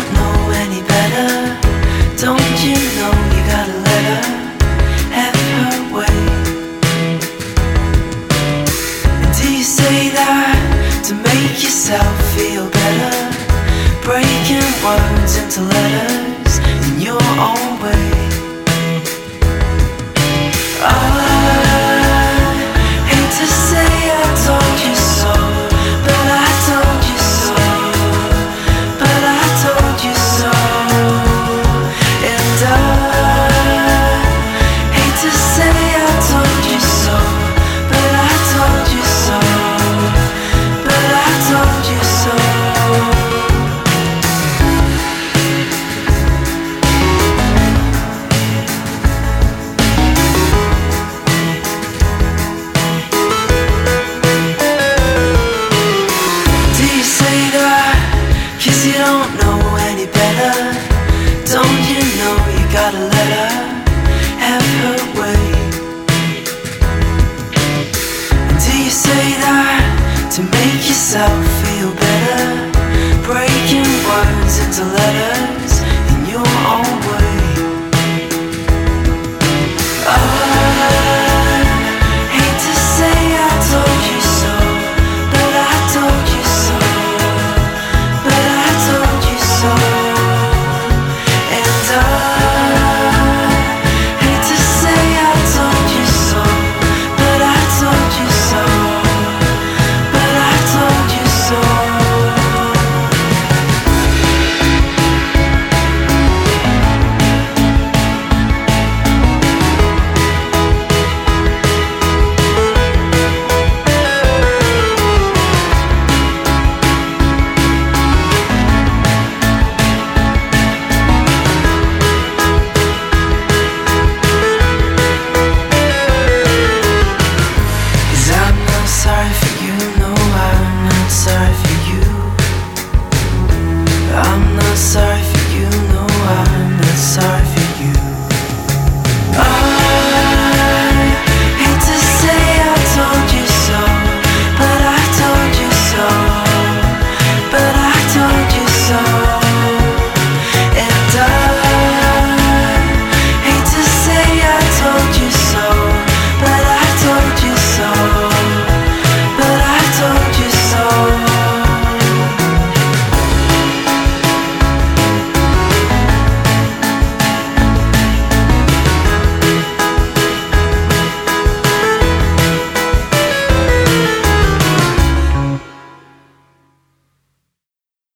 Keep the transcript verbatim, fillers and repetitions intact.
don't know any better. Don't you know you gotta let her have her way? And do you say that to make yourself feel better? Breaking words into letters in your own way. I hate to say I told you so, but I told you so, but I told you so. And I hate to say I told you so, but I told you so, but I told you so. Cause you don't know any better. Don't you know you gotta let her have her way? And do you say that to make yourself feel better? Breaking words into letters